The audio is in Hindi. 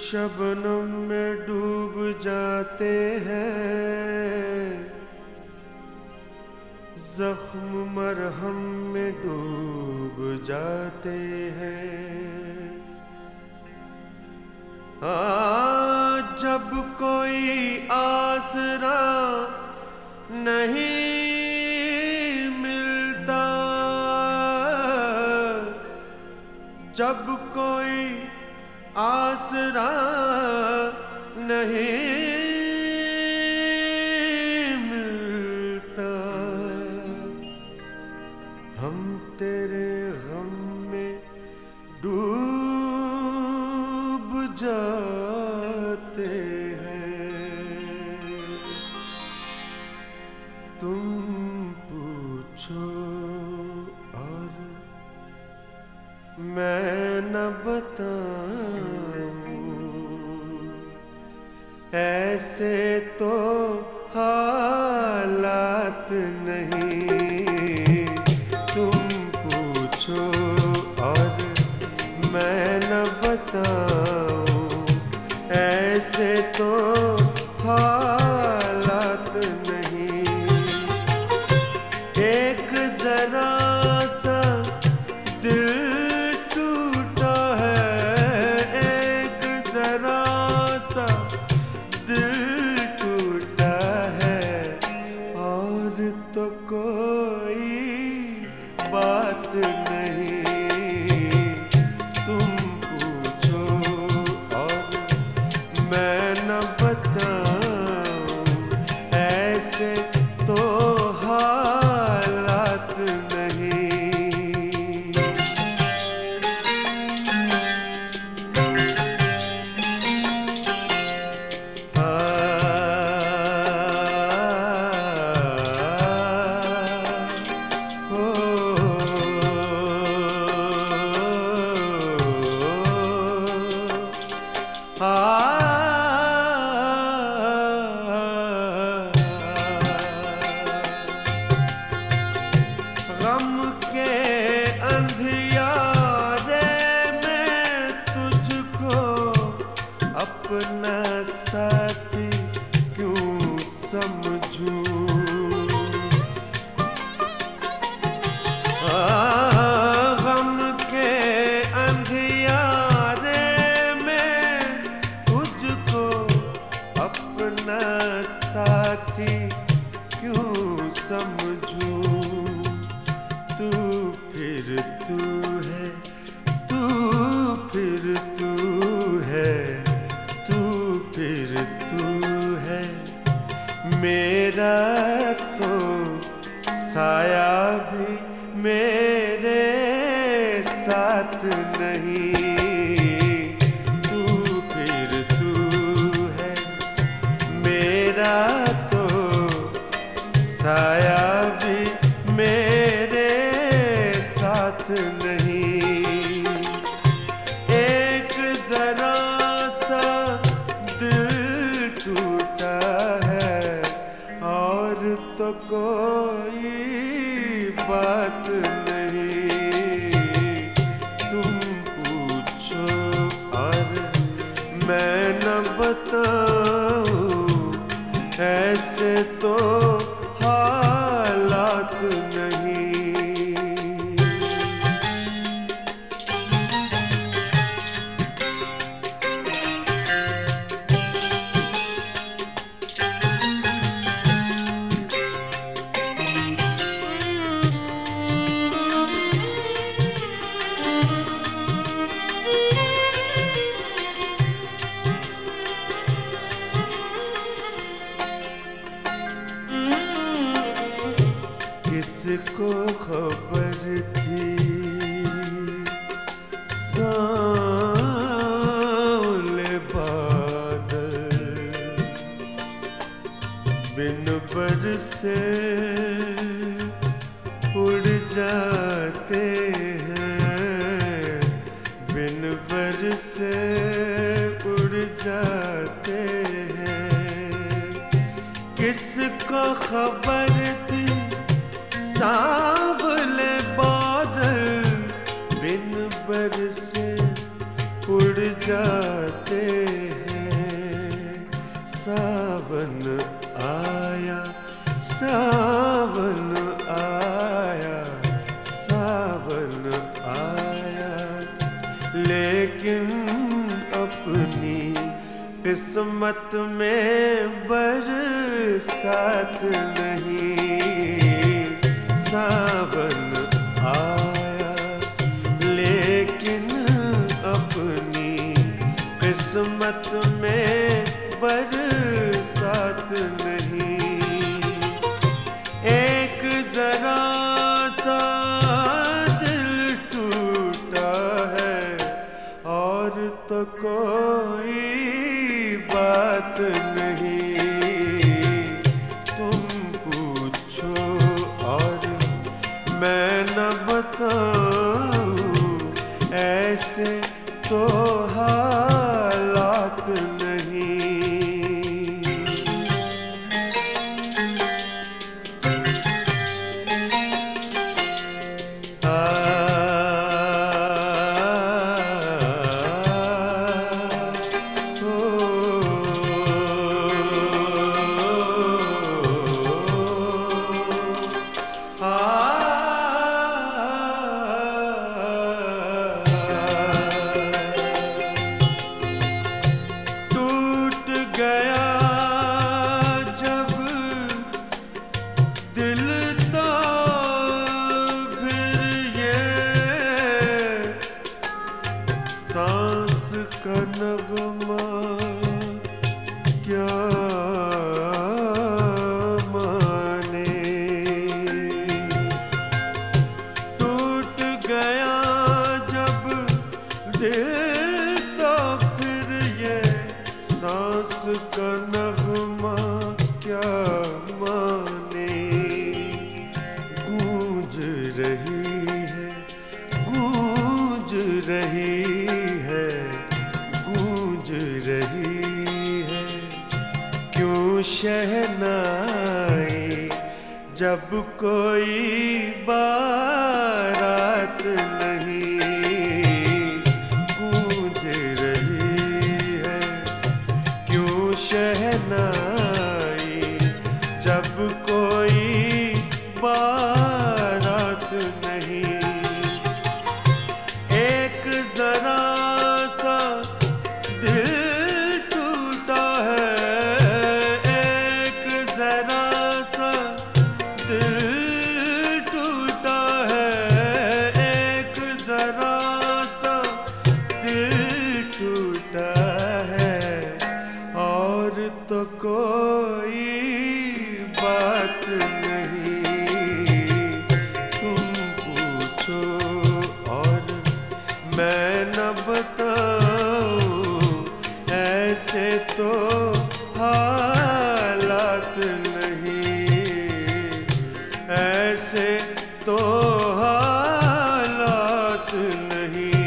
शबनम में डूब जाते हैं, जख्म मरहम में डूब जाते हैं। जब कोई आसरा नहीं मिलता, जब कोई आसरा नहीं मिलता, हम तेरे गम में डूब जाते हैं। तुम पूछो और मैं न बताऊं, ऐसे तो हालात नहीं। तुम पूछो और मैं न बताऊं, ऐसे तो हालात नहीं। एक जरा सा दिल टूटा है, एक जरा सा दिल टूटा है, और तो कोई बात नहीं। तुम पूछो और मैं न बताऊं, ऐसे तो हालात नहीं। गम के अंधियारे में तुझको अपना साथी क्यों समझूं? गम के अंधियारे में तुझको अपना साथी क्यों समझूं? तू फिर तू है, तू फिर तू है, तू फिर तू है। मेरा तो साया भी मेरे साथ नहीं। तू फिर तू है, मेरा तो साया भी मेरे साथ नहीं। एक जरा सा दिल टूटा है, और तो कोई बात नहीं। तुम पूछो और मैं न बताऊं, ऐसे तो हालात नहीं। किसको खबर थी सांवले बादल बिन बरसे उड़ जाते हैं, बिन बरसे उड़ जाते हैं। किसको खबर थी सांवले बादल बिन बरसे उड़ जाते किस्मत में बरसात नहीं, सावन आया लेकिन अपनी किस्मत में बरसात नहीं। एक जरा सा दिल टूटा है और तो कोई बात नहीं। तुम पूछो और मैं न बताऊं, ऐसे तो हालात नहीं। सांस का नगमा क्या माने, टूट गया जब दिल तो फिर ये सांस का नगमा क्या माने। गूंज रही है, गूंज रही है, गूंज रही है क्यों शहनाई, जब कोई बारात नहीं। गूंज रही है क्यों शहनाई, जब कोई बारात नहीं। एक जरा सा दिल टूटा है, एक जरा सा दिल टूटा है, एक जरा सा दिल टूटा है और तो कोई बात नहीं। तुम पूछो और मैं न बताऊं, ऐसे तो हालात नहीं, ऐसे तो हालात नहीं।